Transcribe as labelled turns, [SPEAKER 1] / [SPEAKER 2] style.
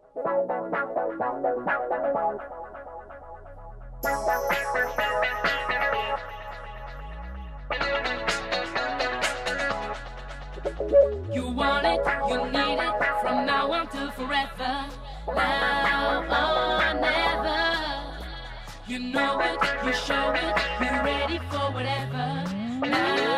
[SPEAKER 1] You want it, you need it, from now on to forever. Now or never. You know it, you show it, you're ready for whatever. Now